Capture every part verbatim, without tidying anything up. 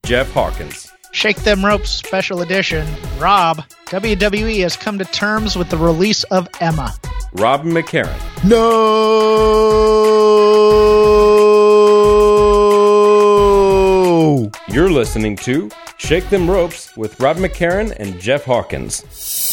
Jeff Hawkins. Shake Them Ropes Special Edition. Rob, W W E has come to terms with the release of Emma. Rob McCarran. No! You're listening to Shake Them Ropes with Rob McCarran and Jeff Hawkins.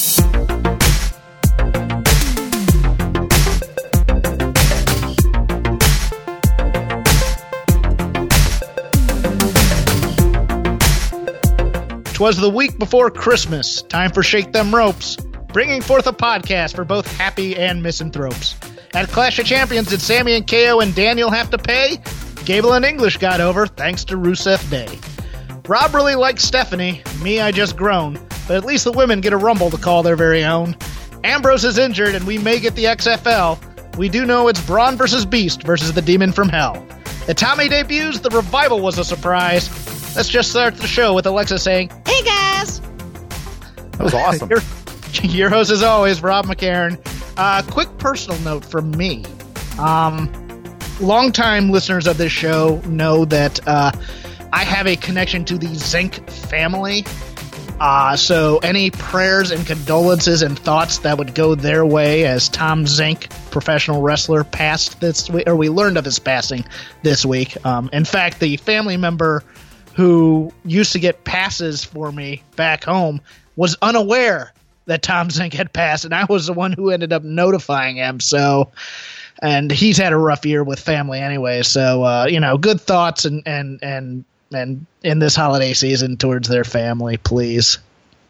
Twas the week before Christmas. Time for Shake Them Ropes, bringing forth a podcast for both happy and misanthropes. At Clash of Champions, did Sammy and K O and Daniel have to pay? Gable and English got over thanks to Rusev Day. Rob really likes Stephanie. Me, I just groan. But at least the women get a Rumble to call their very own. Ambrose is injured and we may get the X F L. We do know it's Braun versus Beast versus the Demon from Hell. The Tommy debuts, the Revival was a surprise. Let's just start the show with Alexa saying, "Hey guys!" That was awesome. your, your host as always, Rob McCarran. Uh, quick personal note from me. Um, longtime listeners of this show know that uh, I have a connection to the Zinc family. Uh, so any prayers and condolences and thoughts that would go their way as Tom Zink, professional wrestler, passed this week, or we learned of his passing this week. Um, in fact, the family member who used to get passes for me back home was unaware that Tom Zink had passed, and I was the one who ended up notifying him. So, and he's had a rough year with family anyway. So, uh, you know, good thoughts and, and, and, and in this holiday season towards their family, please.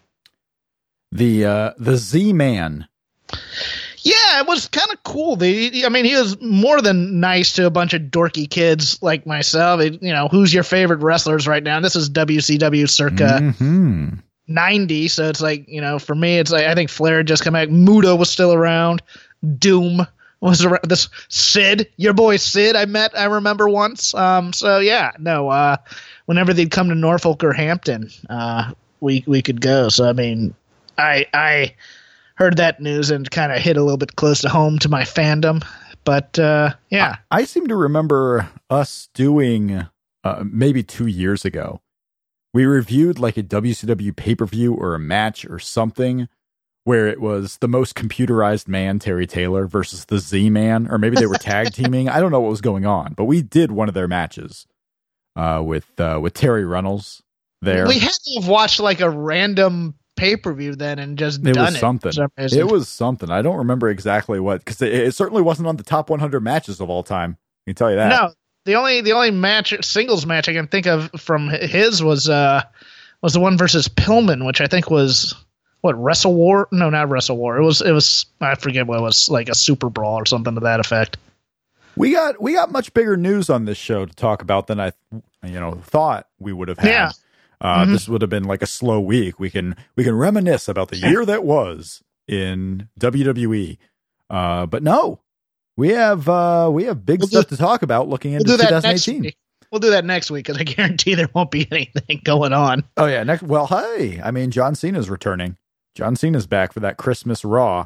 The, uh, the Z-Man. Yeah, it was kind of cool. The, I mean, he was more than nice to a bunch of dorky kids like myself. It, you know, who's your favorite wrestlers right now? And this is W C W circa mm-hmm. ninety. So it's like, you know, for me, it's like, I think Flair had just come back. Muda was still around. Doom was around. This Sid, your boy Sid, I met, I remember once. Um, so yeah, no, uh, whenever they'd come to Norfolk or Hampton, uh, we, we could go. So, I mean, I, I, heard that news and kind of hit a little bit close to home to my fandom. But, uh, yeah. I, I seem to remember us doing, uh, maybe two years ago, we reviewed like a W C W pay-per-view or a match or something where it was the most computerized man, Terry Taylor, versus the Z-Man, or maybe they were tag teaming. I don't know what was going on, but we did one of their matches uh, with uh, with Terry Runnels there. We had to have watched like a random pay-per-view then and just it done was it something. It was something. I don't remember exactly what, because it, it certainly wasn't on the top one hundred matches of all time. I can tell you that. No, the only the only match singles match I can think of from his was uh was the one versus Pillman, which I think was what Wrestle War. No, not Wrestle War. It was it was I forget what it was, like a Super Brawl or something to that effect. We got we got much bigger news on this show to talk about than I you know thought we would have had. Yeah. Uh, mm-hmm. This would have been like a slow week. We can we can reminisce about the year that was in W W E, uh, but no, we have uh, we have big we'll stuff do, to talk about looking into we'll twenty eighteen. We'll do that next week because I guarantee there won't be anything going on. Oh yeah, next. Well, hey, I mean, John Cena's returning. John Cena's back for that Christmas Raw.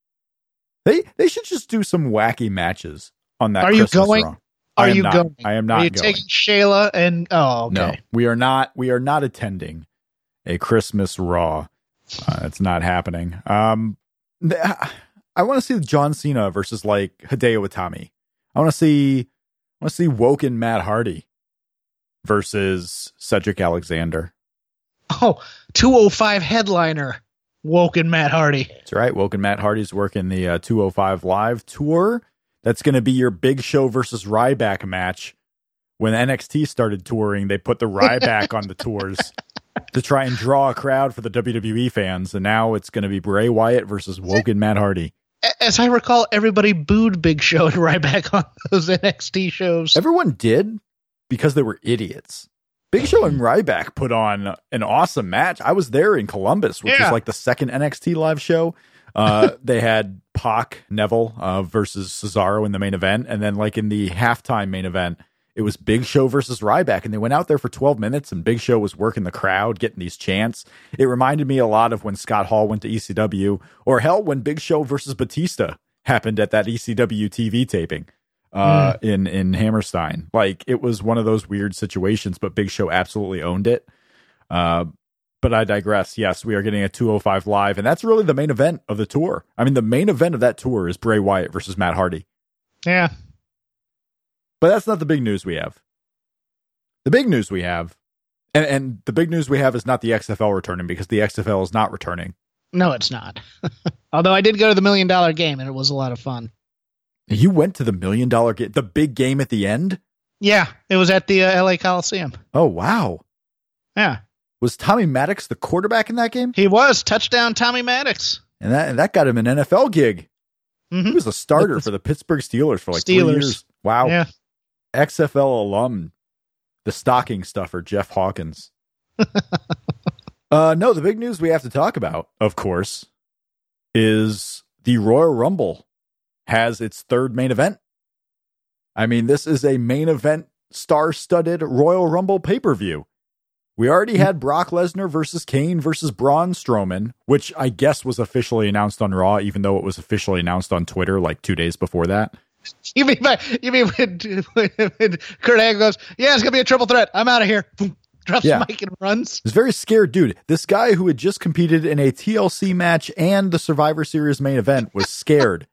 They they should just do some wacky matches on that. Are Christmas you going? Raw. Are I you not, going? I am not Are you going. taking Shayla and oh okay. No, we are not. We are not attending a Christmas Raw. Uh, it's not happening. Um, I want to see John Cena versus like Hideo Itami. I want to see. I want to see Woken Matt Hardy versus Cedric Alexander. Oh, two oh five headliner Woken Matt Hardy. That's right. Woken Matt Hardy's working the uh, two oh five Live tour. That's going to be your Big Show versus Ryback match. When N X T started touring, they put the Ryback on the tours to try and draw a crowd for the W W E fans. And now it's going to be Bray Wyatt versus Woken Matt Hardy. As I recall, everybody booed Big Show and Ryback on those N X T shows. Everyone did because they were idiots. Big Show and Ryback put on an awesome match. I was there in Columbus, which yeah. was like the second N X T live show. Uh, they had Pac, Neville uh, versus Cesaro in the main event. And then like in the halftime main event, it was Big Show versus Ryback. And they went out there for twelve minutes and Big Show was working the crowd, getting these chants. It reminded me a lot of when Scott Hall went to E C W, or hell, when Big Show versus Batista happened at that E C W T V taping. uh, mm. in in Hammerstein. Like, it was one of those weird situations, but Big Show absolutely owned it. Uh, but I digress. Yes, we are getting a two oh five Live, and that's really the main event of the tour. I mean, the main event of that tour is Bray Wyatt versus Matt Hardy. Yeah. But that's not the big news we have. The big news we have, and, and the big news we have is not the X F L returning, because the X F L is not returning. No, it's not. Although I did go to the Million Dollar Game, and it was a lot of fun. You went to the Million Dollar Game, the big game at the end? Yeah, it was at the uh, L A Coliseum. Oh, wow. Yeah. Was Tommy Maddox the quarterback in that game? He was. Touchdown Tommy Maddox. And that and that got him an N F L gig. Mm-hmm. He was a starter for the Pittsburgh Steelers for like Steelers. three years. Wow. Yeah. X F L alum, the stocking stuffer, Jeff Hawkins. uh, no, the big news we have to talk about, of course, is the Royal Rumble has its third main event. I mean, this is a main event star-studded Royal Rumble pay-per-view. We already had Brock Lesnar versus Kane versus Braun Strowman, which I guess was officially announced on Raw, even though it was officially announced on Twitter like two days before that. You mean, you mean when, when, when Kurt Angle goes, yeah, it's going to be a triple threat. I'm out of here. Drops yeah. the mic and runs. He's very scared, dude. This guy who had just competed in a T L C match and the Survivor Series main event was scared.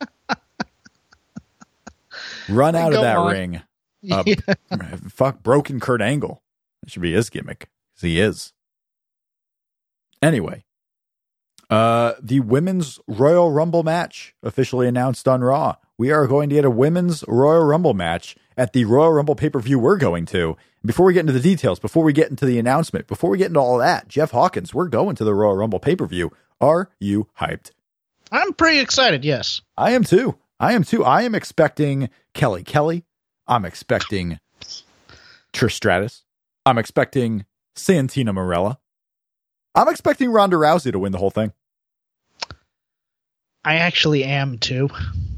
Run out Go of that on. ring. Uh, yeah. Fuck, broken Kurt Angle. That should be his gimmick, because he is. Anyway, uh, the Women's Royal Rumble match officially announced on Raw. We are going to get a Women's Royal Rumble match at the Royal Rumble pay-per-view we're going to. Before we get into the details, before we get into the announcement, before we get into all that, Jeff Hawkins, we're going to the Royal Rumble pay-per-view. Are you hyped? I'm pretty excited, yes. I am too. I am too. I am expecting Kelly Kelly. I'm expecting Trish Stratus. I'm expecting Santina Marella. I'm expecting Ronda Rousey to win the whole thing. I actually am too.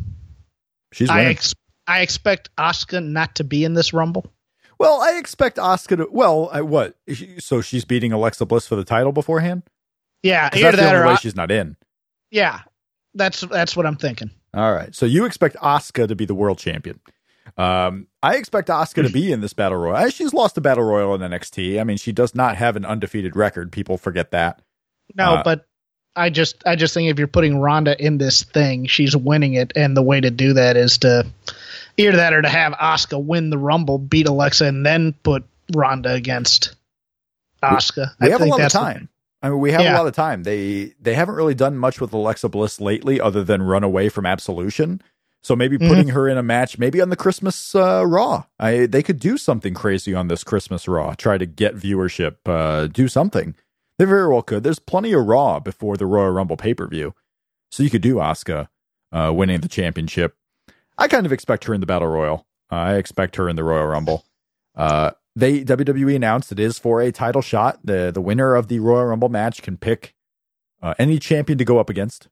She's winning. I, ex- I expect Asuka not to be in this Rumble. Well, I expect Asuka to. Well, I, what? So she's beating Alexa Bliss for the title beforehand? Yeah, either that's that the only way she's not in. Yeah, that's that's what I'm thinking. All right, so you expect Asuka to be the world champion. Um, I expect Asuka to be in this Battle Royal. She's lost a Battle Royal in N X T. I mean, she does not have an undefeated record. People forget that. No, uh, but I just I just think if you're putting Ronda in this thing, she's winning it, and the way to do that is to either that or to have Asuka win the Rumble, beat Alexa, and then put Ronda against Asuka. We, we I have think a lot that's of time. The, I mean, we have yeah. a lot of time. They they haven't really done much with Alexa Bliss lately, other than run away from Absolution. So maybe putting mm-hmm. her in a match, maybe on the Christmas uh, Raw. I they could do something crazy on this Christmas Raw. Try to get viewership. Uh, do something. They very well could. There's plenty of Raw before the Royal Rumble pay-per-view. So you could do Asuka uh, winning the championship. I kind of expect her in the Battle Royal. Uh, I expect her in the Royal Rumble. Uh, they W W E announced it is for a title shot. The, the winner of the Royal Rumble match can pick uh, any champion to go up against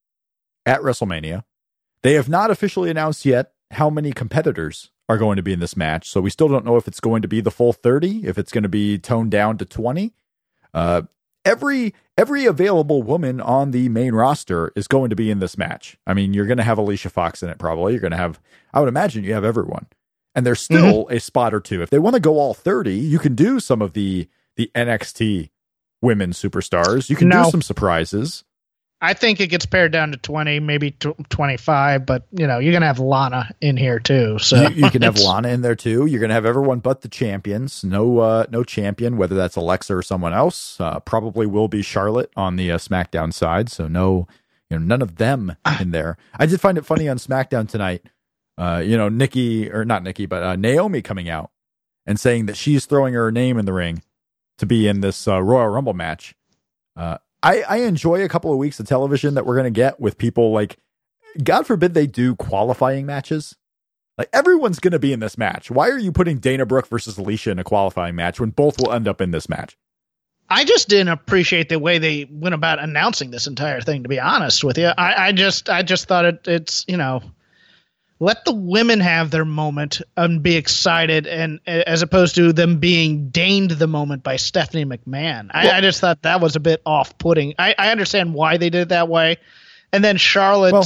at WrestleMania. They have not officially announced yet how many competitors are going to be in this match, so we still don't know if it's going to be the full thirty, if it's going to be toned down to twenty. Uh, every every available woman on the main roster is going to be in this match. I mean, you're going to have Alicia Fox in it probably. You're going to have, I would imagine you have everyone. And there's still mm-hmm. a spot or two. If they want to go all thirty, you can do some of the the N X T women superstars. You can no. do some surprises. I think it gets pared down to twenty, maybe twenty-five, but you know, you're going to have Lana in here too. So you, you can have Lana in there too. You're going to have everyone but the champions. No, uh, no champion, whether that's Alexa or someone else. Uh, probably will be Charlotte on the uh, SmackDown side. So no, you know, none of them in there. I did find it funny on SmackDown tonight. Uh, you know, Nikki or not Nikki, but uh, Naomi coming out and saying that she's throwing her name in the ring to be in this uh, Royal Rumble match. Uh, I, I enjoy a couple of weeks of television that we're going to get with people like, God forbid they do qualifying matches. Like, everyone's going to be in this match. Why are you putting Dana Brooke versus Alicia in a qualifying match when both will end up in this match? I just didn't appreciate the way they went about announcing this entire thing, to be honest with you. I, I just I just thought it, it's, you know, let the women have their moment and be excited, and as opposed to them being deigned the moment by Stephanie McMahon. I, well, I just thought that was a bit off-putting. I, I understand why they did it that way. And then Charlotte, well,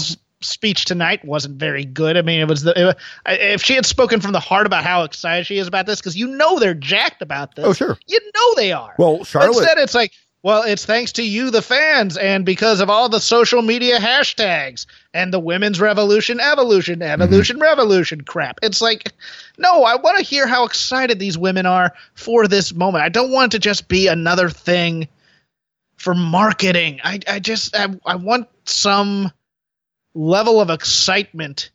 speech tonight wasn't very good. I mean, it was the it, if she had spoken from the heart about how excited she is about this, because you know they're jacked about this. Oh, sure. You know they are. Well, Charlotte. But instead, it's like, well, it's thanks to you, the fans, and because of all the social media hashtags and the women's revolution, evolution, evolution, mm-hmm. revolution crap. It's like, no, I want to hear how excited these women are for this moment. I don't want it to just be another thing for marketing. I, I just, I, I want some level of excitement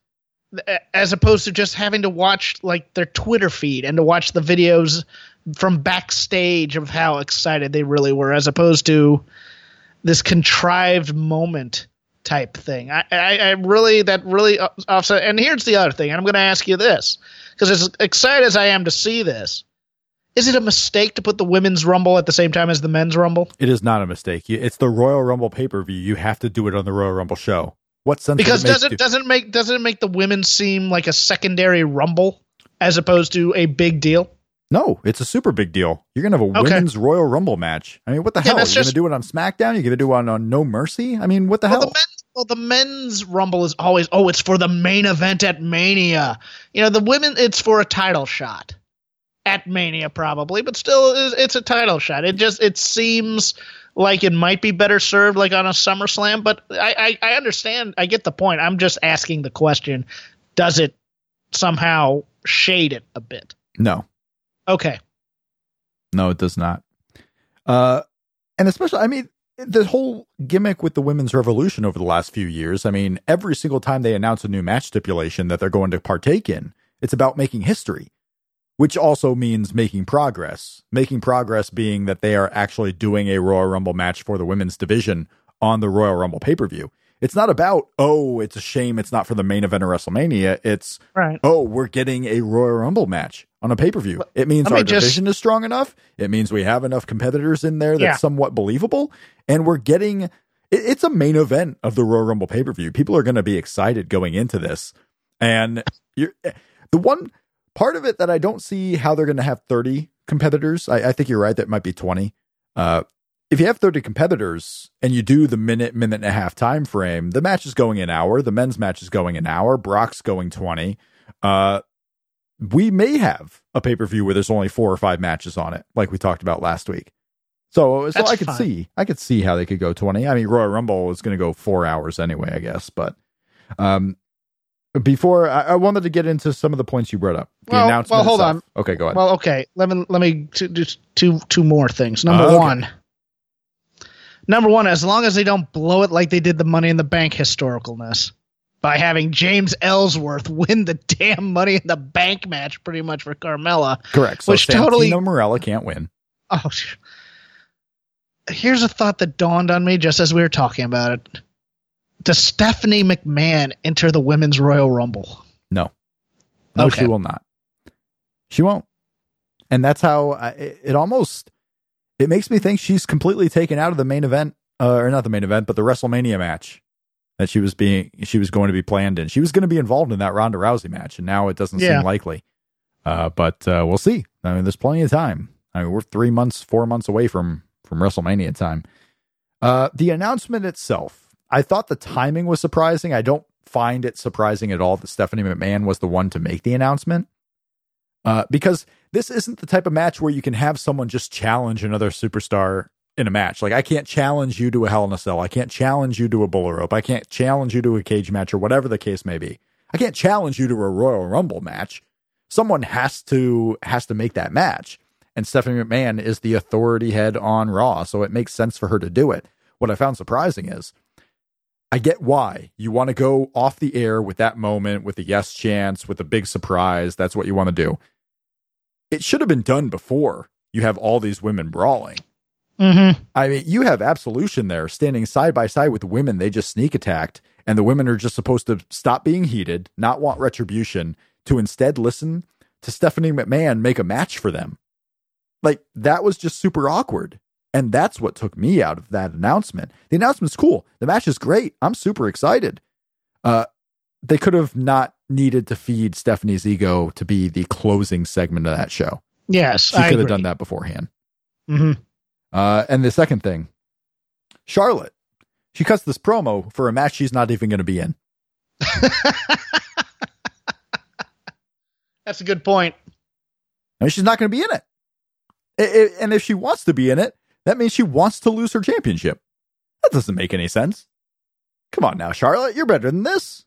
as opposed to just having to watch like their Twitter feed and to watch the videos from backstage of how excited they really were, as opposed to this contrived moment type thing. I, I, I really, that really offset. And here's the other thing. And I'm going to ask you this, because as excited as I am to see this, is it a mistake to put the women's Rumble at the same time as the men's Rumble? It is not a mistake. It's the Royal Rumble pay-per-view. You have to do it on the Royal Rumble show. What sense because does does it, it doesn't make doesn't it make the women seem like a secondary Rumble as opposed to a big deal? No, it's a super big deal. You're going to have a okay. women's Royal Rumble match. I mean, what the yeah, hell? You're just... going to do it on SmackDown? You're going to do it on, on No Mercy? I mean, what the well, hell? The men's, well, the men's Rumble is always, oh, it's for the main event at Mania. You know, the women, it's for a title shot at Mania probably, but still it's a title shot. It just, it seems like it might be better served like on a SummerSlam, but I, I, I understand. I get the point. I'm just asking the question, does it somehow shade it a bit? No. Okay. No, it does not. Uh, and especially, I mean, the whole gimmick with the women's revolution over the last few years, I mean, every single time they announce a new match stipulation that they're going to partake in, it's about making history, which also means making progress. Making progress being that they are actually doing a Royal Rumble match for the women's division on the Royal Rumble pay-per-view. It's not about, oh, it's a shame it's not for the main event of WrestleMania. It's, right. oh, we're getting a Royal Rumble match on a pay-per-view. It means our just, division is strong enough. It means we have enough competitors in there that's yeah. somewhat believable. And we're getting, it, it's a main event of the Royal Rumble pay-per-view. People are going to be excited going into this. And you're, the one part of it that I don't see how they're going to have thirty competitors, I, I think you're right, that might be twenty. Uh, If you have thirty competitors and you do the minute, minute and a half time frame, the match is going an hour. The men's match is going an hour. Brock's going twenty. Uh, we may have a pay-per-view where there's only four or five matches on it, like we talked about last week. So, so I could fine. see, I could see how they could go twenty. I mean, Royal Rumble is going to go four hours anyway, I guess. But um, before I, I wanted to get into some of the points you brought up. The well, announcement well, hold itself. on. Okay, go ahead. Well, okay. Let me let me do two two more things. Number uh, okay. one. Number one, as long as they don't blow it like they did the Money in the Bank historicalness by having James Ellsworth win the damn Money in the Bank match pretty much for Carmella. Correct. So which Santino totally Marella can't win. Oh, here's a thought that dawned on me just as we were talking about it. Does Stephanie McMahon enter the Women's Royal Rumble? No. No, okay. She will not. She won't. And that's how I, it, it almost... It makes me think she's completely taken out of the main event, uh, or not the main event, but the WrestleMania match that she was being, she was going to be planned in. She was going to be involved in that Ronda Rousey match, and now it doesn't yeah. seem likely. Uh, but uh, we'll see. I mean, there's plenty of time. I mean, we're three months, four months away from from WrestleMania time. Uh, the announcement itself, I thought the timing was surprising. I don't find it surprising at all that Stephanie McMahon was the one to make the announcement, uh, because this isn't the type of match where you can have someone just challenge another superstar in a match. Like, I can't challenge you to a Hell in a Cell. I can't challenge you to a bull rope. I can't challenge you to a cage match or whatever the case may be. I can't challenge you to a Royal Rumble match. Someone has to has to make that match. And Stephanie McMahon is the authority head on Raw, so it makes sense for her to do it. What I found surprising is, I get why. You want to go off the air with that moment, with the yes chance, with a big surprise. That's what you want to do. It should have been done before you have all these women brawling. Mm-hmm. I mean, you have Absolution there standing side by side with women they just sneak attacked, and the women are just supposed to stop being heated, not want retribution, to instead listen to Stephanie McMahon make a match for them. Like, that was just super awkward. And that's what took me out of that announcement. The announcement's cool. The match is great. I'm super excited. Uh, they could have not needed to feed Stephanie's ego to be the closing segment of that show. Yes, she I could agree. have done that beforehand. Mm-hmm. Uh, and the second thing, Charlotte, she cuts this promo for a match she's not even going to be in. That's a good point. I mean, she's not going to be in it. It, it. And if she wants to be in it, that means she wants to lose her championship. That doesn't make any sense. Come on now, Charlotte, you're better than this.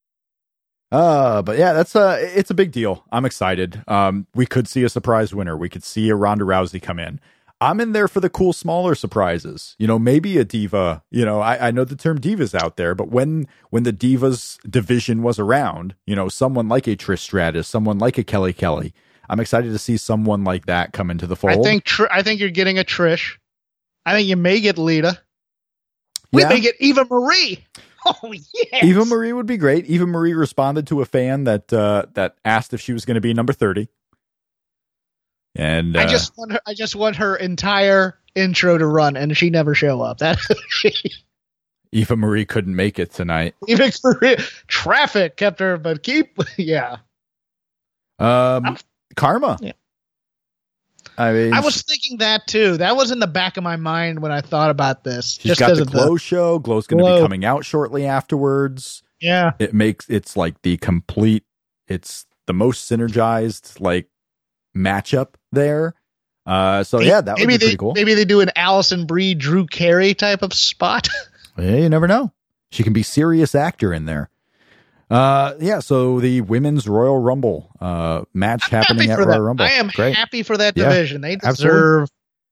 Uh, but yeah, that's uh it's a big deal. I'm excited. Um, we could see a surprise winner. We could see a Ronda Rousey come in. I'm in there for the cool, smaller surprises. You know, maybe a diva. You know, I, I know the term diva's out there, but when when the divas division was around, you know, someone like a Trish Stratus, someone like a Kelly Kelly, I'm excited to see someone like that come into the fold. I think tr- I think you're getting a Trish. I think you may get Lita. We yeah. may get Eva Marie. Oh yes, Eva Marie would be great. Eva Marie responded to a fan that uh, that asked if she was going to be number thirty. And uh, I just want her. I just want her entire intro to run, and she never show up. That she, Eva Marie couldn't make it tonight. Eva Marie, traffic kept her, but keep yeah. Um, I'm, Karma. Yeah. I mean, I was thinking that too. That was in the back of my mind when I thought about this. She's just got the of Glow the, show. Glow's going to Glow. be coming out shortly afterwards. Yeah, it makes it's like the complete. It's the most synergized like matchup there. Uh, so maybe, yeah, that would maybe be they, pretty cool. Maybe they do an Allison Brie, Drew Carey type of spot. Yeah, you never know. She can be serious actor in there. Uh, yeah. So the women's Royal Rumble uh match I'm happening at Royal that. Rumble. I am Great. happy for that Yeah, division. They deserve. absolutely.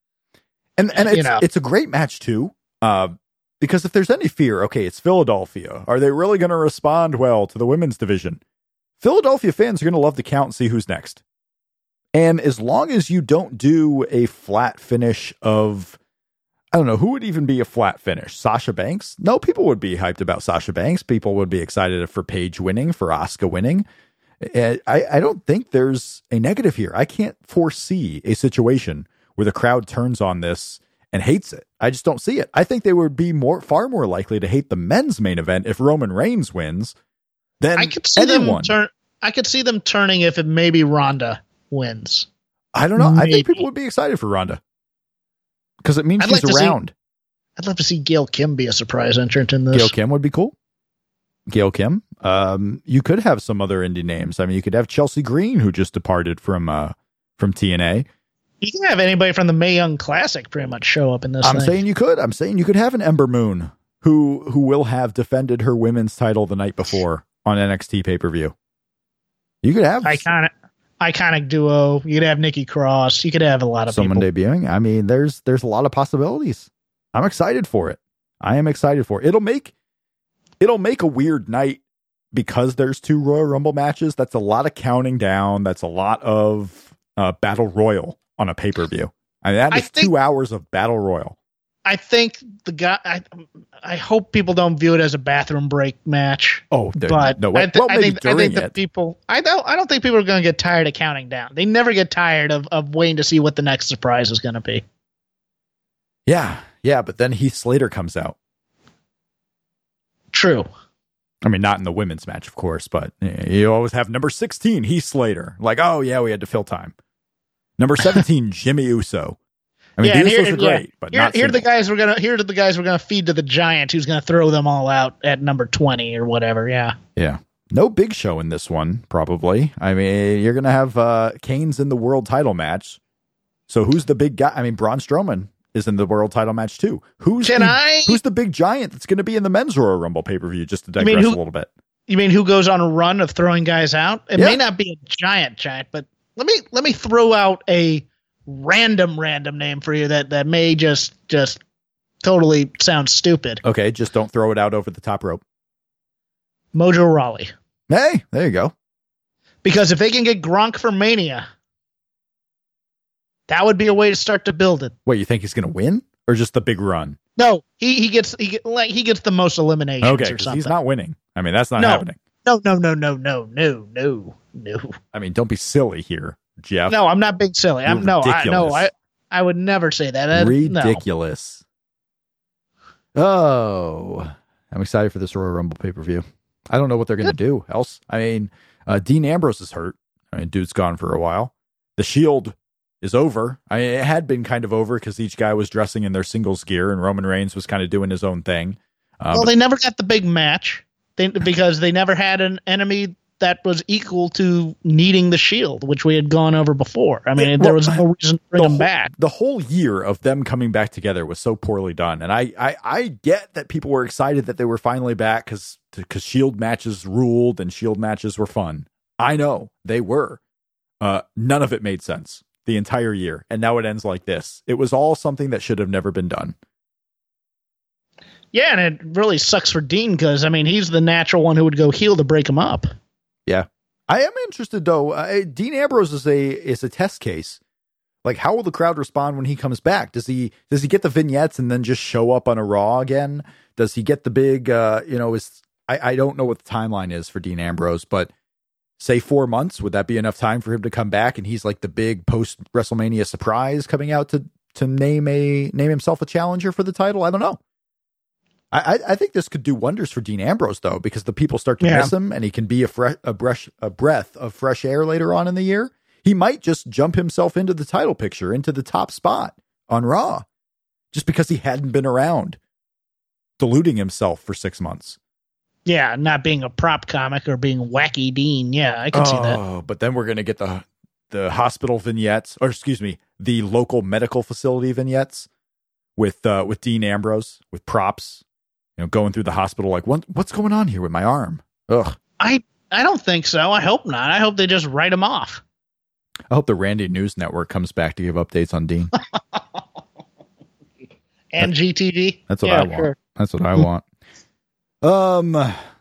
And and it's you know. it's a great match too. Uh, because if there's any fear, okay, it's Philadelphia. Are they really going to respond well to the women's division? Philadelphia fans are going to love to count and see who's next. And as long as you don't do a flat finish of, I don't know, who would even be a flat finish? Sasha Banks? No, people would be hyped about Sasha Banks. People would be excited for Paige winning, for Asuka winning. I, I don't think there's a negative here. I can't foresee a situation where the crowd turns on this and hates it. I just don't see it. I think they would be more, far more likely to hate the men's main event if Roman Reigns wins than I could see anyone. them turn. I could see them turning if it maybe Ronda wins. I don't know. Maybe. I think people would be excited for Ronda because it means I'd she's like to around. See, I'd love to see Gail Kim be a surprise entrant in this. Gail Kim would be cool. Gail Kim. Um, you could have some other indie names. I mean, you could have Chelsea Green, who just departed from uh, from T N A. You can have anybody from the Mae Young Classic pretty much show up in this. I'm thing. saying you could. I'm saying you could have an Ember Moon who who will have defended her women's title the night before on N X T pay-per-view. You could have iconic iconic duo. You could have Nikki Cross. You could have a lot of someone people. debuting. I mean, there's there's a lot of possibilities. I'm excited for it. I am excited for it. It'll make it'll make a weird night because there's two Royal Rumble matches. That's a lot of counting down. That's a lot of uh, Battle Royal on a pay-per-view. I mean, that I is think, two hours of Battle Royal. I think the guy. I, I hope people don't view it as a bathroom break match. Oh, but no way. I, th- well, I maybe think, during I think the it. people. I don't. I don't think people are going to get tired of counting down. They never get tired of, of waiting to see what the next surprise is going to be. Yeah, yeah, but then Heath Slater comes out. True. I mean, not in the women's match, of course, but you always have number sixteen, Heath Slater. Like, oh, yeah, we had to fill time. Number seventeen, Jimmy Uso. I mean, yeah, the here, Usos are yeah. great, but here, not here are the single. guys we're gonna here are the guys we're gonna feed to the giant who's gonna throw them all out at number twenty or whatever. Yeah, Yeah. No Big Show in this one, probably. I mean, you're going to have uh, Kane's in the world title match. So who's the big guy? I mean, Braun Strowman is in the world title match too. Who's Can the, I- Who's the big giant that's going to be in the men's Royal Rumble pay-per-view, just to mean digress who- a little bit? you mean who goes on a run of throwing guys out? It Yeah. may not be a giant giant, but let me let me throw out a random random name for you that that may just just totally sound stupid. Okay, just don't throw it out over the top rope. Mojo Rawley, Hey, there you go. because if they can get Gronk for Mania, that would be a way to start to build it. Wait, you think he's going to win? Or just the big run? No, he he gets he get, like he gets the most eliminations Okay, or 'cause something. he's not winning. I mean, that's not No. happening. No, no, no, no, no, no, no, no. I mean, don't be silly here, Jeff. No, I'm not being silly. I'm You're no, I, no, ridiculous. I, I would never say that. I, no. Ridiculous. Oh, I'm excited for this Royal Rumble pay-per-view. I don't know what they're going to do else. I mean, uh, Dean Ambrose is hurt. I mean, dude's gone for a while. The Shield is over. I mean, it had been kind of over because each guy was dressing in their singles gear and Roman Reigns was kind of doing his own thing. Um, Well, they never got the big match. they, because they never had an enemy that was equal to needing the Shield, which we had gone over before. I mean, yeah, well, there was no reason to bring the them whole, back. The whole year of them coming back together was so poorly done. And I, I, I get that people were excited that they were finally back because because Shield matches ruled and Shield matches were fun. I know they were. Uh, none of it made sense the entire year. And now it ends like this. It was all something that should have never been done. Yeah, and it really sucks for Dean because, I mean, he's the natural one who would go heel to break him up. Yeah. I am interested, though. Uh, Dean Ambrose is a is a test case. Like, how will the crowd respond when he comes back? Does he does he get the vignettes and then just show up on a Raw again? Does he get the big, uh, you know, is I, I don't know what the timeline is for Dean Ambrose, but say four months, would that be enough time for him to come back and he's like the big post-WrestleMania surprise coming out to to name a name himself a challenger for the title? I don't know. I, I think this could do wonders for Dean Ambrose, though, because the people start to yeah. miss him, and he can be a, fre- a, breath, a breath of fresh air later on in the year. He might just jump himself into the title picture, into the top spot on Raw, just because he hadn't been around, deluding himself for six months. Yeah, not being a prop comic or being wacky Dean. Yeah, I can oh, see that. But then we're going to get the the hospital vignettes, or excuse me, the local medical facility vignettes with uh, with Dean Ambrose, with props. You know, going through the hospital, like, what, what's going on here with my arm? Ugh. I I don't think so. I hope not. I hope they just write him off. I hope the Randy News Network comes back to give updates on Dean. And G T V. That's what yeah, I want. Sure. That's what I want. Um,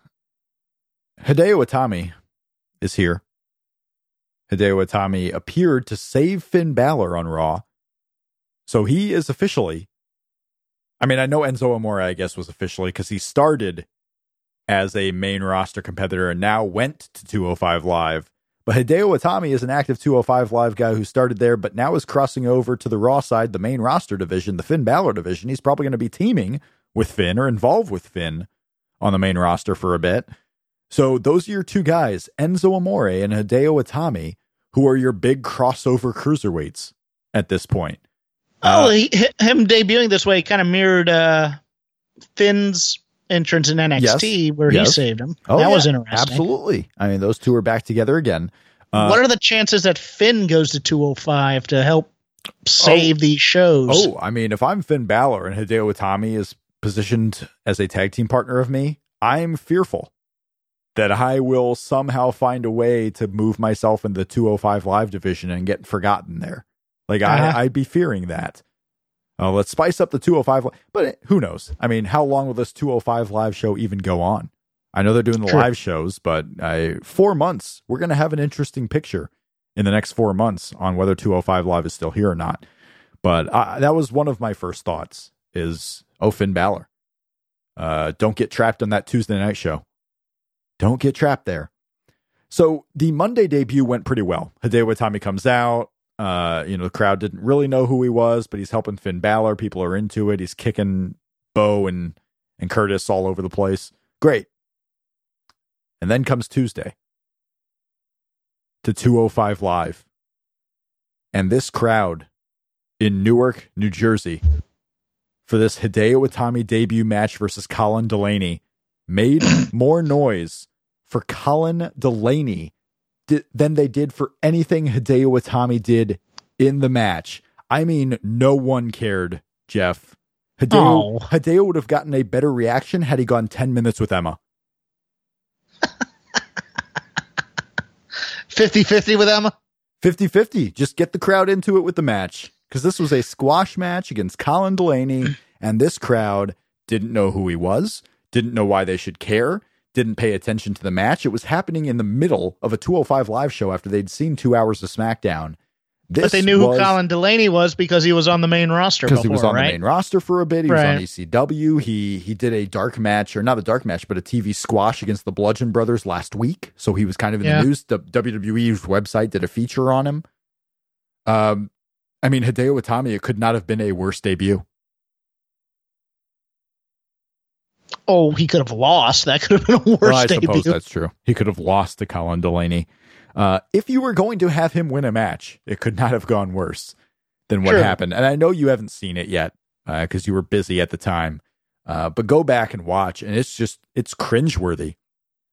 Hideo Itami is here. Hideo Itami appeared to save Finn Balor on Raw. So he is officially... I mean, I know Enzo Amore, I guess, was officially because he started as a main roster competitor and now went to two oh five Live. But Hideo Itami is an active two oh five Live guy who started there, but now is crossing over to the Raw side, the main roster division, the Finn Balor division. He's probably going to be teaming with Finn or involved with Finn on the main roster for a bit. So those are your two guys, Enzo Amore and Hideo Itami, who are your big crossover cruiserweights at this point. Oh, uh, he, him debuting this way kind of mirrored uh, Finn's entrance in N X T, yes, where yes. he saved him. Oh, that yeah, was interesting. Absolutely. I mean, those two are back together again. Uh, what are the chances that Finn goes to two oh five to help save oh, these shows? Oh, I mean, if I'm Finn Balor and Hideo Itami is positioned as a tag team partner of me, I'm fearful that I will somehow find a way to move myself in the two oh five Live division and get forgotten there. Like, uh-huh. I, I'd be fearing that. Uh, let's spice up the two oh five. But who knows? I mean, how long will this two oh five Live show even go on? I know they're doing the True. live shows, but uh, four months, we're going to have an interesting picture in the next four months on whether two oh five Live is still here or not. But uh, that was one of my first thoughts is, oh, Finn Balor. Uh, don't get trapped on that Tuesday night show. Don't get trapped there. So the Monday debut went pretty well. Hideo Itami comes out. Uh, you know, the crowd didn't really know who he was, but he's helping Finn Balor. People are into it. He's kicking Bo and, and Curtis all over the place. Great. And then comes Tuesday to two oh five Live. And this crowd in Newark, New Jersey, for this Hideo Itami debut match versus Colin Delaney, made more noise for Colin Delaney than they did for anything Hideo Itami did in the match. I mean, no one cared, Jeff. Hideo, oh. Hideo would have gotten a better reaction had he gone ten minutes with Emma. fifty-fifty with Emma? fifty-fifty. Just get the crowd into it with the match. Because this was a squash match against Colin Delaney, and this crowd didn't know who he was, didn't know why they should care, didn't pay attention to the match. It was happening in the middle of a two oh five Live show after they'd seen two hours of SmackDown. This but they knew was, who Colin Delaney was because he was on the main roster before, Because he was on right? the main roster for a bit. He right. was on E C W. He he did a dark match, or not a dark match, but a T V squash against the Bludgeon Brothers last week. So he was kind of in yeah. the news. The W W E's website did a feature on him. Um, I mean, Hideo Itami, it could not have been a worse debut. Oh, he could have lost. That could have been a worse well, I debut. suppose that's true. He could have lost to Colin Delaney. Uh, if you were going to have him win a match, it could not have gone worse than what True. happened. And I know you haven't seen it yet because uh, you were busy at the time. Uh, but go back and watch, and it's just, it's cringeworthy.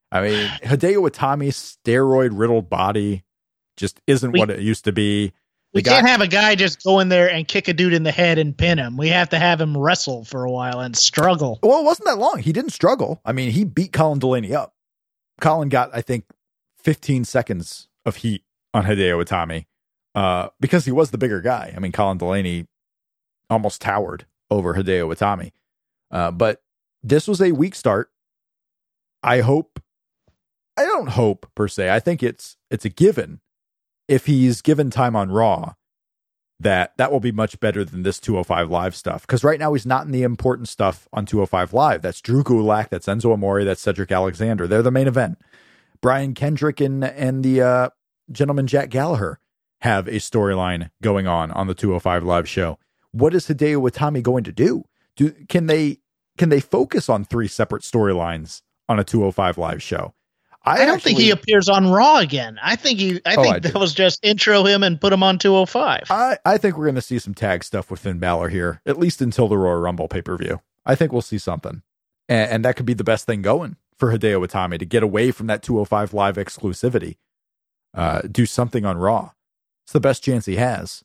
I mean, Hideo Itami's steroid-riddled body just isn't we, what it used to be. The we guy, can't have a guy just go in there and kick a dude in the head and pin him. We have to have him wrestle for a while and struggle. Well, it wasn't that long. He didn't struggle. I mean, he beat Colin Delaney up. Colin got, I think, fifteen seconds of heat on Hideo Itami uh, because he was the bigger guy. I mean, Colin Delaney almost towered over Hideo Itami. Uh, but this was a weak start. I hope, I don't hope per se. I think it's it's a given. If he's given time on Raw, that that will be much better than this two oh five Live stuff. Because right now he's not in the important stuff on two oh five Live. That's Drew Gulak, that's Enzo Amore, that's Cedric Alexander. They're the main event. Brian Kendrick and, and the uh, gentleman Jack Gallagher have a storyline going on on the two oh five Live show. What is Hideo Itami going to do? Do can they can they focus on three separate storylines on a two oh five Live show? I, I don't actually, think he appears on Raw again. I think he. I oh, think I that was just intro him and put him on two oh five. I, I think we're going to see some tag stuff with Finn Balor here, at least until the Royal Rumble pay-per-view. I think we'll see something. And, and that could be the best thing going for Hideo Itami, to get away from that two oh five Live exclusivity. Uh, do something on Raw. It's the best chance he has.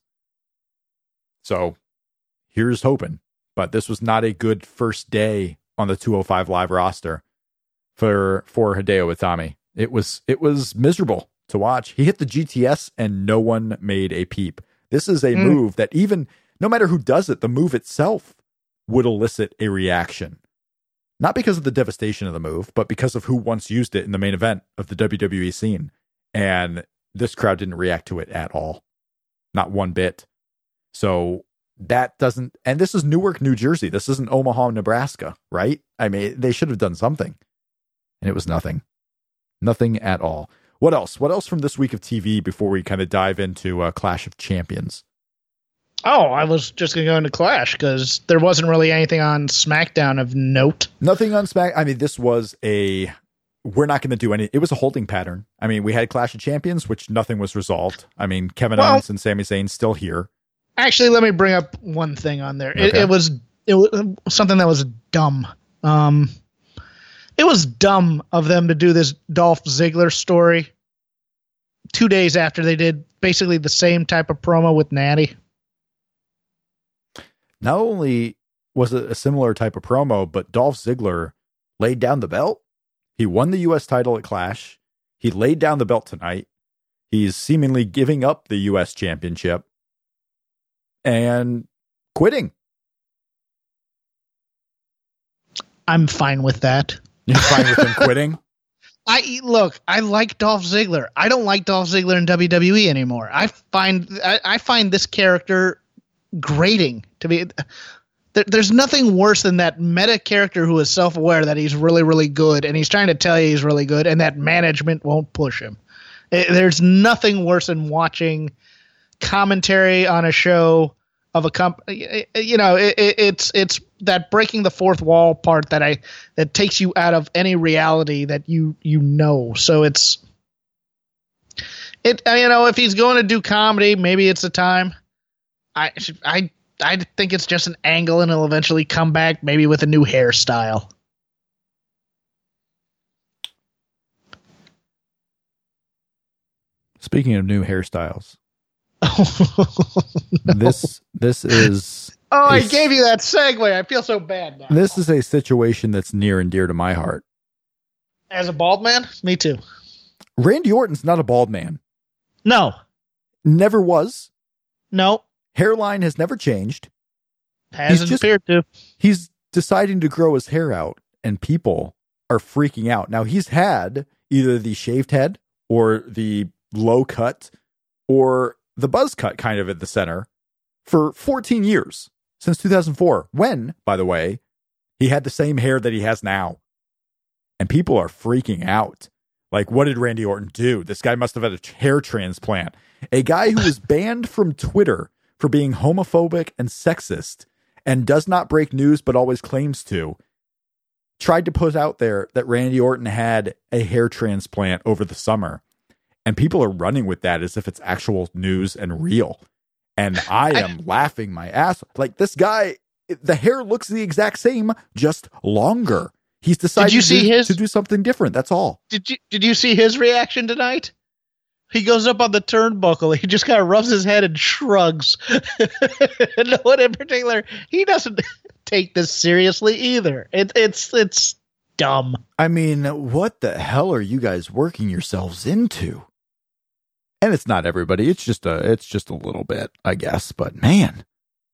So here's hoping. But this was not a good first day on the two oh five Live roster for for Hideo Itami. It was it was miserable to watch. He hit the G T S and no one made a peep. This is a mm. move that even, no matter who does it, the move itself would elicit a reaction. Not because of the devastation of the move, but because of who once used it in the main event of the W W E scene. And this crowd didn't react to it at all. Not one bit. So that doesn't, and this is Newark, New Jersey. This isn't Omaha, Nebraska, right? I mean, they should have done something. And it was nothing. Nothing at all. What else? What else from this week of T V before we kind of dive into uh, Clash of Champions? Oh, I was just going to go into Clash because there wasn't really anything on SmackDown of note. Nothing on Smack. I mean, this was a, we're not going to do any, it was a holding pattern. I mean, we had Clash of Champions, which nothing was resolved. I mean, Kevin well, Owens and Sami Zayn still here. Actually, let me bring up one thing on there. Okay. It, it was it was something that was dumb. Um, it was dumb of them to do this Dolph Ziggler story two days after they did basically the same type of promo with Natty. Not only was it a similar type of promo, but Dolph Ziggler laid down the belt. He won the U S title at Clash. He laid down the belt tonight. He's seemingly giving up the U S championship and quitting. I'm fine with that. You're fine with him quitting? I look, I like Dolph Ziggler. I don't like Dolph Ziggler in W W E anymore. I find I, I find this character grating to be. There, there's nothing worse than that meta character who is self-aware that he's really, really good, and he's trying to tell you he's really good, and that management won't push him. It, there's nothing worse than watching commentary on a show of a company. You know, it, it, it's it's that breaking the fourth wall part that I that takes you out of any reality that you you know. So it's it. You know, if he's going to do comedy, maybe it's the time. I I. I think it's just an angle, and he'll eventually come back, maybe with a new hairstyle. Speaking of new hairstyles, this this is. Oh, I gave you that segue. I feel so bad now. This is a situation that's near and dear to my heart. As a bald man, me too. Randy Orton's not a bald man. No, never was. No. Hairline has never changed. Hasn't just, appeared to. He's deciding to grow his hair out, and people are freaking out. Now, he's had either the shaved head or the low cut or the buzz cut kind of at the center for fourteen years, since two thousand four, when, by the way, he had the same hair that he has now. And people are freaking out. Like, what did Randy Orton do? This guy must have had a hair transplant. A guy who was banned from Twitter for being homophobic and sexist and does not break news but always claims to, tried to put out there that Randy Orton had a hair transplant over the summer. And people are running with that as if it's actual news and real. And I am I, laughing my ass. Like, this guy, the hair looks the exact same, just longer. He's decided Did you see to, his, to do something different. That's all. Did you Did you see his reaction tonight? He goes up on the turnbuckle. He just kind of rubs his head and shrugs. No one in particular. He doesn't take this seriously either. It, it's it's dumb. I mean, what the hell are you guys working yourselves into? And it's not everybody. It's just a. It's just a little bit, I guess. But man,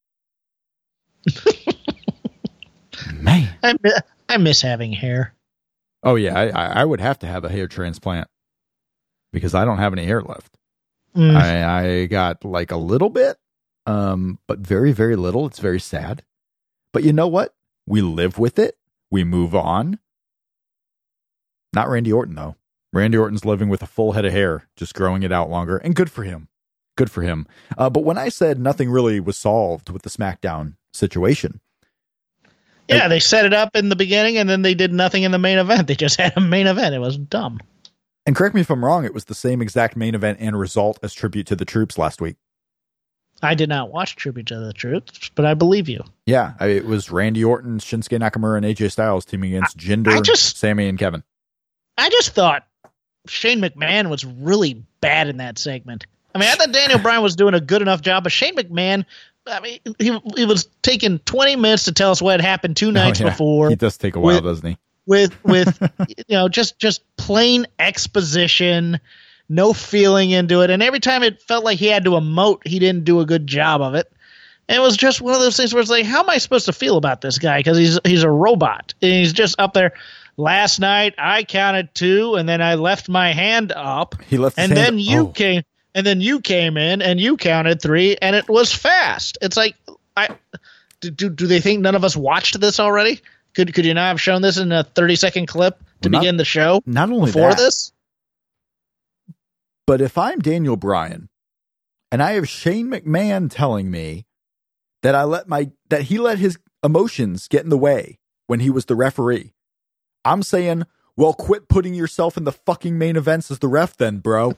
man, I I miss having hair. Oh yeah, I I would have to have a hair transplant because I don't have any hair left. Mm. I I got like a little bit, um, but very very little. It's very sad. But you know what? We live with it. We move on. Not Randy Orton though. Randy Orton's living with a full head of hair, just growing it out longer, and good for him. Good for him. Uh, but when I said nothing really was solved with the SmackDown situation. Yeah, I, they set it up in the beginning, and then they did nothing in the main event. They just had a main event. It was dumb. And correct me if I'm wrong, it was the same exact main event and result as Tribute to the Troops last week. I did not watch Tribute to the Troops, but I believe you. Yeah, it was Randy Orton, Shinsuke Nakamura, and A J Styles teaming against Jinder, I just, Sammy, and Kevin. I just thought Shane McMahon was really bad in that segment. I mean, I thought Daniel Bryan was doing a good enough job, but Shane McMahon, I mean, he, he was taking twenty minutes to tell us what had happened two nights oh, yeah. before. He does take a while, with, doesn't he? With, with you know, just, just plain exposition, no feeling into it. And every time it felt like he had to emote, he didn't do a good job of it. And it was just one of those things where it's like, how am I supposed to feel about this guy? Because he's, he's a robot. And he's just up there. Last night I counted two, and then I left my hand up. He left, his and hand then up. you oh. came, and then you came in, and you counted three, and it was fast. It's like, I do. Do, do they think none of us watched this already? Could could you not have shown this in a thirty second clip to well, begin not, the show? Not only before that, this, but if I'm Daniel Bryan, and I have Shane McMahon telling me that I let my that he let his emotions get in the way when he was the referee. I'm saying, well, quit putting yourself in the fucking main events as the ref then, bro.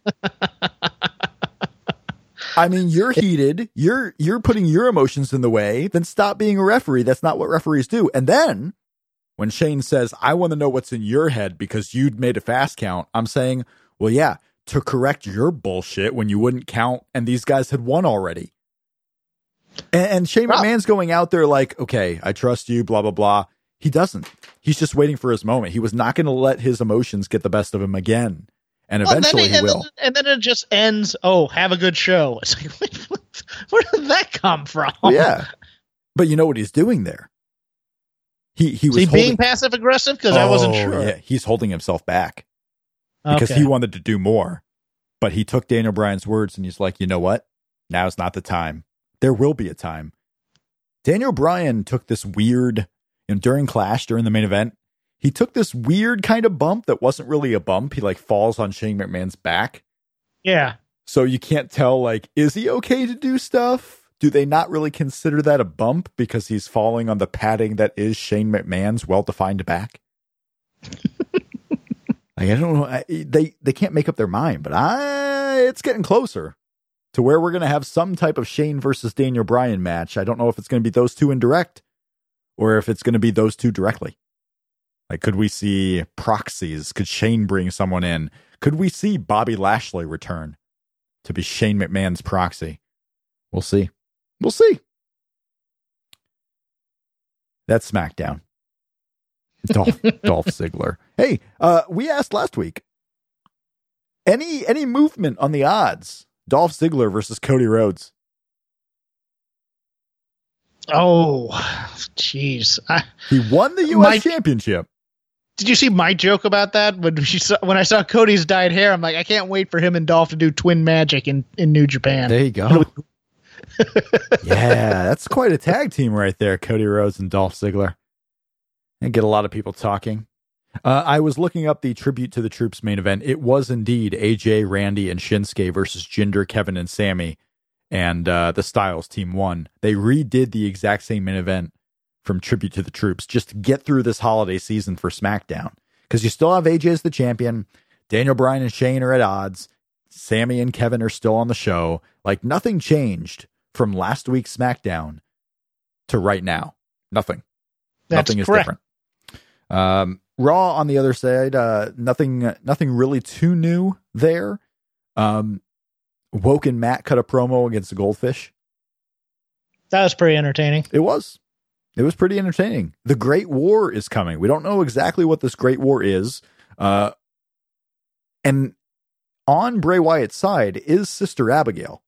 I mean, you're heated. You're you're putting your emotions in the way. Then stop being a referee. That's not what referees do. And then when Shane says, I want to know what's in your head because you'd made a fast count, I'm saying, well, yeah, to correct your bullshit when you wouldn't count and these guys had won already. And, and Shane wow. McMahon's going out there like, okay, I trust you, blah, blah, blah. He doesn't. He's just waiting for his moment. He was not going to let his emotions get the best of him again. And eventually well, he, he will. Then, and then it just ends, oh, have a good show. It's like, wait, where did that come from? Well, yeah. But you know what he's doing there? He he was Is he holding, being passive aggressive? Because oh, I wasn't sure. Yeah, he's holding himself back. Because okay. he wanted to do more. But he took Daniel Bryan's words and he's like, you know what? Now's not the time. There will be a time. Daniel Bryan took this weird, you know, during Clash, during the main event, he took this weird kind of bump that wasn't really a bump. He like falls on Shane McMahon's back. Yeah. So you can't tell, like, is he okay to do stuff? Do they not really consider that a bump because he's falling on the padding that is Shane McMahon's well-defined back? Like, I don't know. I, they, they can't make up their mind, but I, it's getting closer to where we're going to have some type of Shane versus Daniel Bryan match. I don't know if it's going to be those two in direct or if it's going to be those two directly. Like, could we see proxies? Could Shane bring someone in? Could we see Bobby Lashley return to be Shane McMahon's proxy? We'll see. We'll see. That's SmackDown. Dolph, Dolph Ziggler. Hey, uh, we asked last week, any any movement on the odds? Dolph Ziggler versus Cody Rhodes. Oh, jeez. He won the U S my, championship. Did you see my joke about that? When, she saw, when I saw Cody's dyed hair, I'm like, I can't wait for him and Dolph to do twin magic in, in New Japan. There you go. Yeah, that's quite a tag team right there, Cody Rhodes and Dolph Ziggler. And get a lot of people talking. Uh, I was looking up the Tribute to the Troops main event. It was indeed A J, Randy, and Shinsuke versus Jinder, Kevin, and Sammy. And uh, the Styles team won. They redid the exact same main event from Tribute to the Troops just to get through this holiday season for SmackDown. Because you still have A J as the champion. Daniel Bryan and Shane are at odds. Sammy and Kevin are still on the show. Like, nothing changed from last week's SmackDown to right now. Nothing. That's Nothing is correct. different. Um, Raw on the other side, uh, nothing, nothing really too new there. Um, Woken Matt cut a promo against the Goldfish. That was pretty entertaining. It was. It was pretty entertaining. The Great War is coming. We don't know exactly what this Great War is. Uh, and on Bray Wyatt's side is Sister Abigail.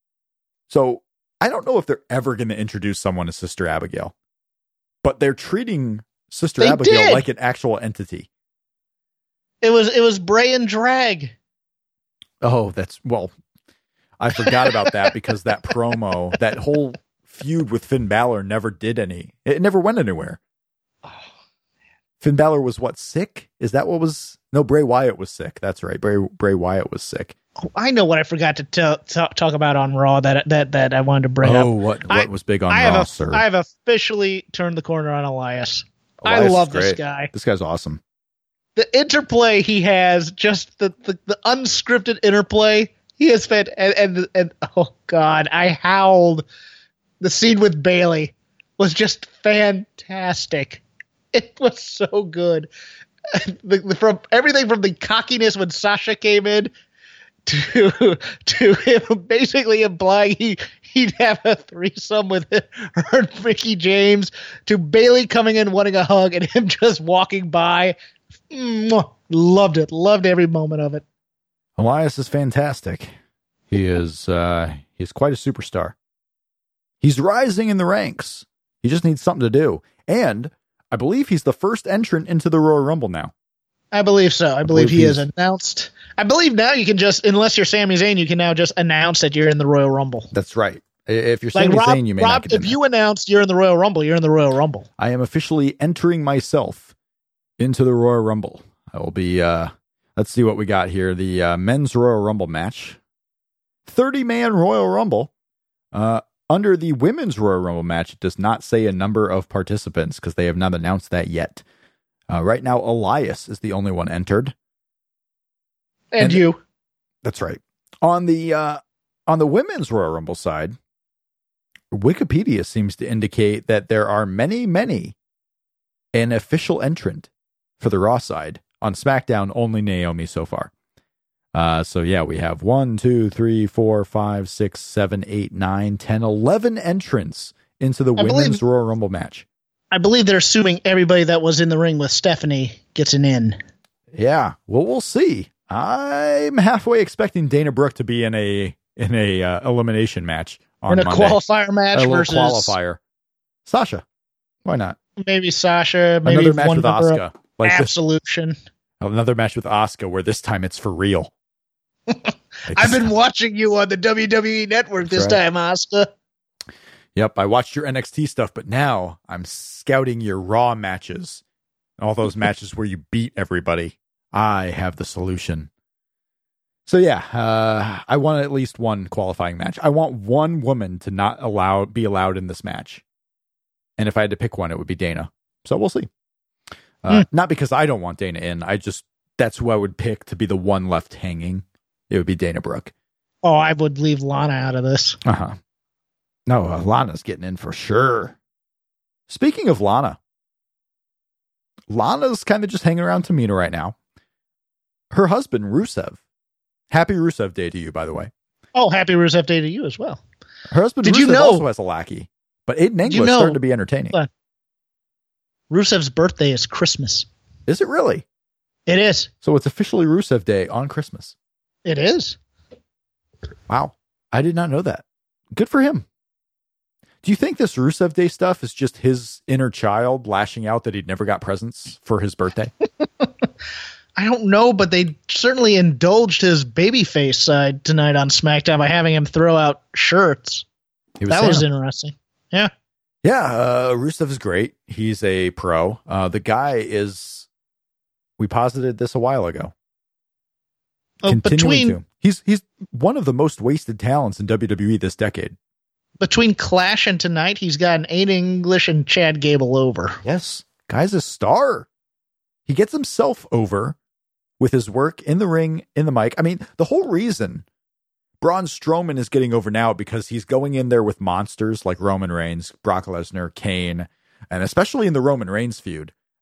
So I don't know if they're ever going to introduce someone as Sister Abigail, but they're treating Sister They Abigail did. like an actual entity. It was it was Bray and Drag. Oh, that's, well, I forgot about that because that promo, that whole feud with Finn Balor never did any. It never went anywhere. Oh, Finn Balor was what, sick? Is that what was? No, Bray Wyatt was sick. That's right. Bray Bray Wyatt was sick. Oh, I know what I forgot to tell, talk, talk about on Raw that that that I wanted to bring oh, up. what what I, was big on I Raw, have a, sir? I have officially turned the corner on Elias. Elias I is love this great. guy. This guy's awesome. The interplay he has, just the, the, the unscripted interplay, he has fed, and, and, and oh god, I howled. The scene with Bailey was just fantastic. It was so good. The, the, from everything from the cockiness when Sasha came in to to him basically implying he he'd have a threesome with her and Mickey James, to Bailey coming in wanting a hug and him just walking by. Mwah. Loved it. Loved every moment of it. Elias is fantastic. He is uh, he's quite a superstar. He's rising in the ranks. He just needs something to do. And I believe he's the first entrant into the Royal Rumble now. I believe so. I, I believe, believe he he's- is announced. I believe now you can just, unless you're Sami Zayn, you can now just announce that you're in the Royal Rumble. That's right. If you're Like Sami Rob, Zayn, you may Rob not get if in there. you announced you're in the Royal Rumble, you're in the Royal Rumble. I am officially entering myself into the Royal Rumble. I will be, uh, let's see what we got here. The uh, men's Royal Rumble match. thirty-man Royal Rumble. Uh, under the women's Royal Rumble match, it does not say a number of participants because they have not announced that yet. Uh, right now, Elias is the only one entered. And, And- you. That's right. On the uh, on the women's Royal Rumble side, Wikipedia seems to indicate that there are many, many an official entrant for the Raw side. On SmackDown, only Naomi so far. Uh, so yeah, we have one, two, three, four, five, six, seven, eight, nine, ten, eleven entrants into the I women's believe- Royal Rumble match. I believe they're assuming everybody that was in the ring with Stephanie gets an in. Yeah, well, we'll see. I'm halfway expecting Dana Brooke to be in a in a uh, elimination match on In a Monday. qualifier match a little versus qualifier. Sasha, why not? maybe Sasha, maybe Another match one with member of Asuka, like this, Absolution. another match with Asuka, where this time it's for real. Like I've this- been watching you on the W W E Network this That's right. time, Asuka. Yep, I watched your N X T stuff, but now I'm scouting your Raw matches. All those matches where you beat everybody. I have the solution. So yeah, uh, I want at least one qualifying match. I want one woman to not allow be allowed in this match. And if I had to pick one, it would be Dana. So we'll see. Uh, Hmm. Not because I don't want Dana in. I just, that's who I would pick to be the one left hanging. It would be Dana Brooke. Oh, I would leave Lana out of this. Uh-huh. No, uh, Lana's getting in for sure. Speaking of Lana, Lana's kind of just hanging around Tamina right now. Her husband, Rusev. Happy Rusev Day to you, by the way. Oh, happy Rusev Day to you as well. Her husband, Did Rusev, you know- also has a lackey. But Aiden English you know- started to be entertaining. Hold on. Rusev's birthday is Christmas. Is it really? It is. So it's officially Rusev Day on Christmas. It is. Wow. I did not know that. Good for him. Do you think this Rusev Day stuff is just his inner child lashing out that he'd never got presents for his birthday? I don't know, but they certainly indulged his babyface side tonight on SmackDown by having him throw out shirts. He That was Santa. interesting. Yeah. Yeah, uh, Rusev is great. He's a pro. Uh, the guy is, we posited this a while ago. Oh, Continuing between to. He's, he's one of the most wasted talents in W W E this decade. between Clash and tonight, he's got an Aiden English and Chad Gable over. Yes, guy's a star. He gets himself over with his work in the ring, in the mic. I mean, the whole reason Braun Strowman is getting over now because he's going in there with monsters like Roman Reigns, Brock Lesnar, Kane, and especially in the Roman Reigns feud,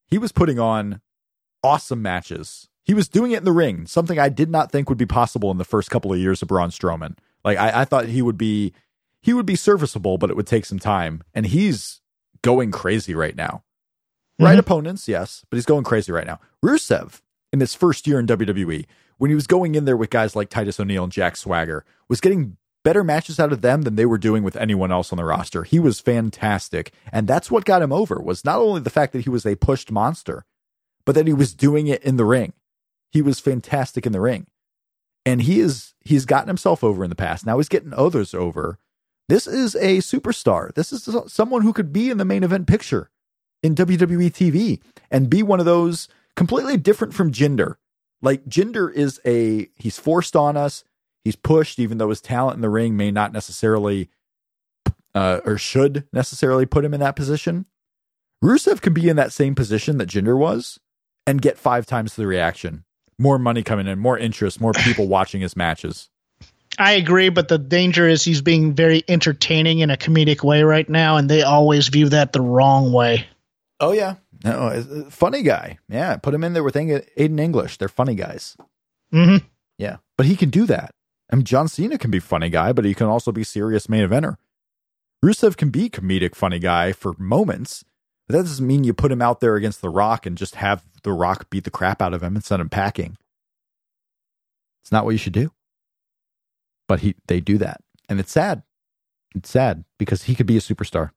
he was putting on awesome matches. He was doing it in the ring, something I did not think would be possible in the first couple of years of Braun Strowman. Like I, I thought he would be, he would be serviceable, but it would take some time. And he's going crazy right now. Mm-hmm. Right opponents, yes, but he's going crazy right now. Rusev, in his first year in W W E, when he was going in there with guys like Titus O'Neil and Jack Swagger, was getting better matches out of them than they were doing with anyone else on the roster. He was fantastic. And that's what got him over, was not only the fact that he was a pushed monster, but that he was doing it in the ring. He was fantastic in the ring. And he is, he's gotten himself over in the past. Now he's getting others over. This is a superstar. This is someone who could be in the main event picture in W W E T V and be one of those completely different from Jinder. Like Jinder is a, he's forced on us. He's pushed, even though his talent in the ring may not necessarily uh, or should necessarily put him in that position. Rusev can be in that same position that Jinder was and get five times the reaction. More money coming in, more interest, more people watching his matches. I agree, but the danger is he's being very entertaining in a comedic way right now, and they always view that the wrong way. Oh, yeah. No, funny guy. Yeah, put him in there with Aiden English. They're funny guys. Mm-hmm. Yeah, but he can do that. I mean, John Cena can be funny guy, but he can also be serious main eventer. Rusev can be comedic funny guy for moments, but that doesn't mean you put him out there against The Rock and just have The Rock beat the crap out of him and send him packing. It's not what you should do. But he, they do that. And it's sad. It's sad because he could be a superstar.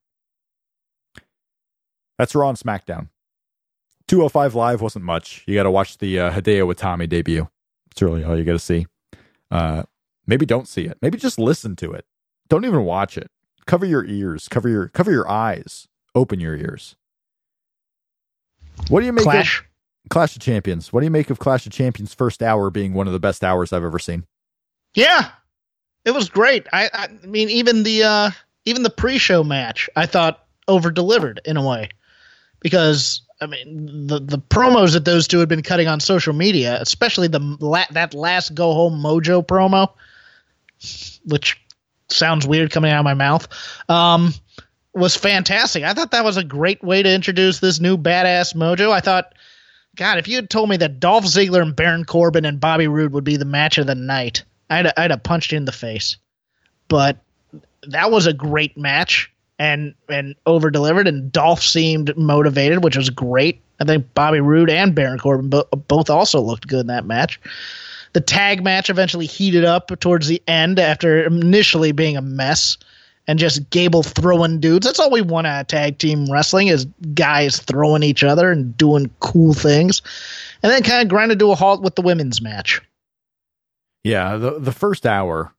That's Raw and SmackDown. two oh five Live wasn't much. You got to watch the uh, Hideo Itami debut. It's really all you got to see. Uh, maybe don't see it. Maybe just listen to it. Don't even watch it. Cover your ears. Cover your cover your eyes. Open your ears. What do you make Clash? of Clash of Champions? What do you make of Clash of Champions' first hour being one of the best hours I've ever seen? Yeah, it was great. I, I mean, even the uh, even the pre-show match, I thought over-delivered in a way, because I mean the the promos that those two had been cutting on social media, especially the la- that last Go Home Mojo promo, which sounds weird coming out of my mouth, um, was fantastic. I thought that was a great way to introduce this new badass Mojo. I thought, God, if you had told me that Dolph Ziggler and Baron Corbin and Bobby Roode would be the match of the night, I'd, I'd have punched you in the face. But that was a great match and and over delivered, and Dolph seemed motivated, which was great. I think Bobby Roode and Baron Corbin bo- both also looked good in that match. The tag match eventually heated up towards the end after initially being a mess and just Gable throwing dudes. That's all we want out of tag team wrestling, is guys throwing each other and doing cool things. And then kind of grinded to a halt with the women's match. Yeah, the the first hour,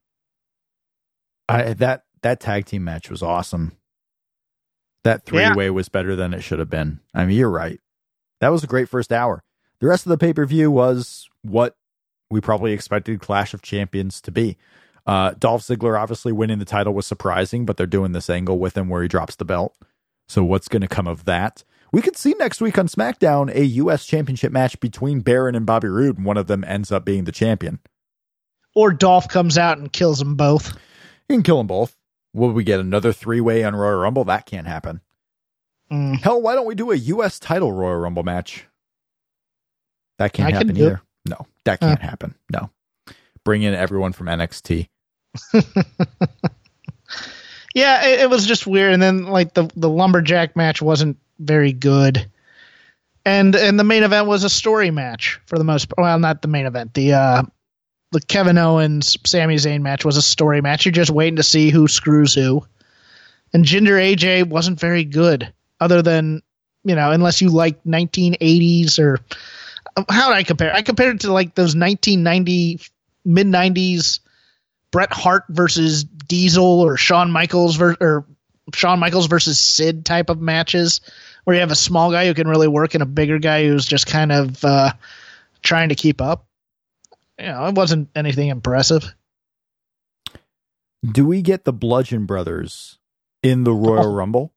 I that that tag team match was awesome. That three-way yeah. was better than it should have been. I mean, you're right. That was a great first hour. The rest of the pay-per-view was what we probably expected Clash of Champions to be. Uh, Dolph Ziggler obviously winning the title was surprising, but they're doing this angle with him where he drops the belt. So what's going to come of that? We could see next week on SmackDown a U S championship match between Baron and Bobby Roode, and one of them ends up being the champion. Or Dolph comes out and kills them both. You can kill them both. Will we get another three-way on Royal Rumble? That can't happen. Mm. Hell, why don't we do a U S title Royal Rumble match? That can't I happen either. It. No, that can't uh. happen. No. Bring in everyone from N X T. Yeah, it, it was just weird. And then like the, the lumberjack match wasn't very good. And and the main event was a story match for the most part. Well, not the main event. The uh, the Kevin Owens Sami Zayn match was a story match. You're just waiting to see who screws who. And Jinder A J wasn't very good, other than, you know, unless you like nineteen eighties or how did I compare? I compared it to like those nineteen ninety mid nineties Bret Hart versus Diesel or Shawn Michaels ver- or Shawn Michaels versus Sid type of matches, where you have a small guy who can really work and a bigger guy who's just kind of uh, trying to keep up. You know, it wasn't anything impressive. Do we get the Bludgeon Brothers in the Royal oh. Rumble?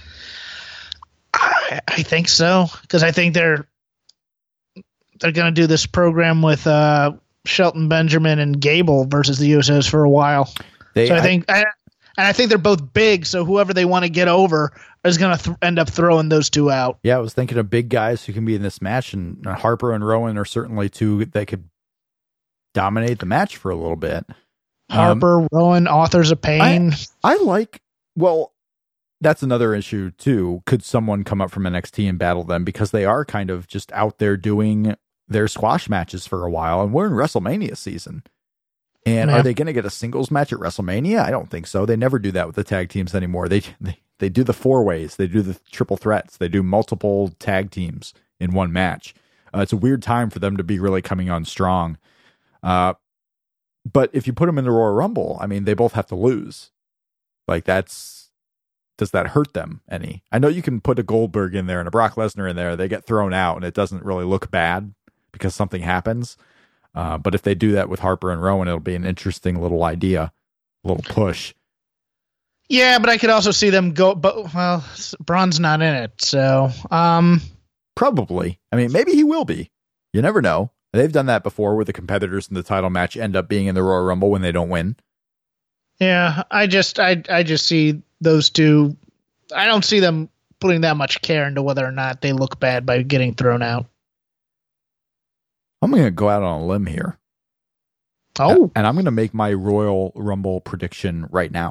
I, I think so, because I think they're they're going to do this program with uh, Shelton Benjamin and Gable versus the U S Os for a while. They, so I, I think I, And I think they're both big, so whoever they want to get over is going to th- end up throwing those two out. Yeah, I was thinking of big guys who can be in this match, and Harper and Rowan are certainly two that could dominate the match for a little bit. Harper, um, Rowan, Authors of Pain. I, I like, well, that's another issue too. Could someone come up from N X T and battle them? Because they are kind of just out there doing their squash matches for a while, and we're in WrestleMania season. And yeah. Are they going to get a singles match at WrestleMania? I don't think so. They never do that with the tag teams anymore. They they, they do the four ways. They do the triple threats. They do multiple tag teams in one match. Uh, it's a weird time for them to be really coming on strong. Uh, but if you put them in the Royal Rumble, I mean, they both have to lose. Like, that's, does that hurt them any? I know you can put a Goldberg in there and a Brock Lesnar in there. They get thrown out and it doesn't really look bad because something happens. Uh, but if they do that with Harper and Rowan, it'll be an interesting little idea, a little push. Yeah, but I could also see them go, but, well, Braun's not in it, so. Um, Probably. I mean, maybe he will be. You never know. They've done that before where the competitors in the title match end up being in the Royal Rumble when they don't win. Yeah, I just, I, I just see those two. I don't see them putting that much care into whether or not they look bad by getting thrown out. I'm going to go out on a limb here. Oh. And I'm going to make my Royal Rumble prediction right now.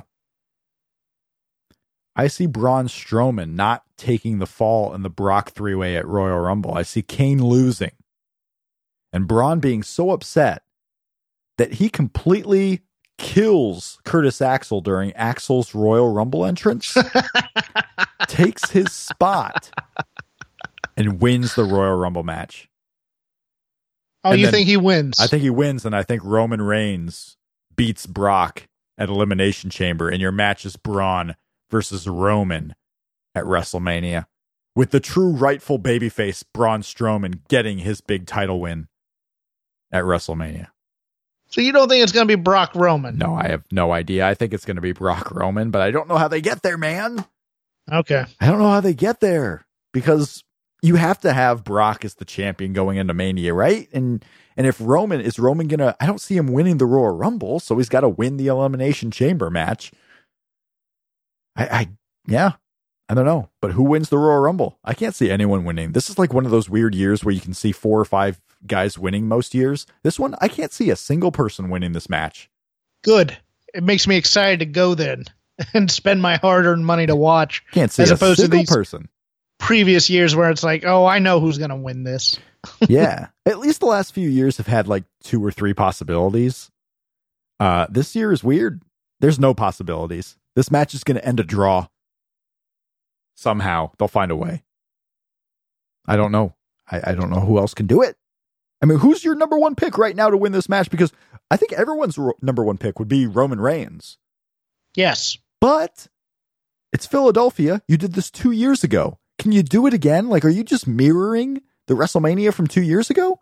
I see Braun Strowman not taking the fall in the Brock three-way at Royal Rumble. I see Kane losing. And Braun being so upset that he completely kills Curtis Axel during Axel's Royal Rumble entrance, takes his spot, and wins the Royal Rumble match. Oh, and you think he wins? I think he wins, and I think Roman Reigns beats Brock at Elimination Chamber, and your match is Braun versus Roman at WrestleMania, with the true rightful babyface Braun Strowman getting his big title win at WrestleMania. So you don't think it's going to be Brock Roman? No, I have no idea. I think it's going to be Brock Roman, but I don't know how they get there, man. Okay. I don't know how they get there, because you have to have Brock as the champion going into Mania, right? And and if Roman, is Roman going to, I don't see him winning the Royal Rumble, so he's got to win the Elimination Chamber match. I, I, yeah, I don't know. But who wins the Royal Rumble? I can't see anyone winning. This is like one of those weird years where you can see four or five guys winning most years. This one, I can't see a single person winning this match. Good. It makes me excited to go then and spend my hard-earned money to watch. Can't see as a opposed single to these person. Previous years where it's like, oh, I know who's going to win this. Yeah. At least the last few years have had like two or three possibilities. Uh, this year is weird. There's no possibilities. This match is going to end a draw. Somehow they'll find a way. I don't know. I, I don't know who else can do it. I mean, who's your number one pick right now to win this match? Because I think everyone's ro- number one pick would be Roman Reigns. Yes. But it's Philadelphia. You did this two years ago. Can you do it again? Like, are you just mirroring the WrestleMania from two years ago?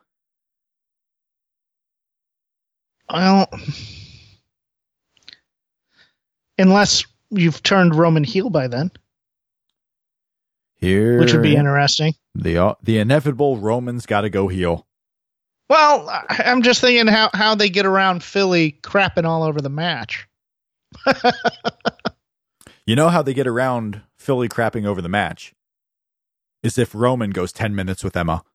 Well, unless you've turned Roman heel by then. Here, which would be interesting. The uh, the inevitable Roman's got to go heel. Well, I'm just thinking how, how they get around Philly crapping all over the match. You know how they get around Philly crapping over the match? Is if Roman goes ten minutes with Emma.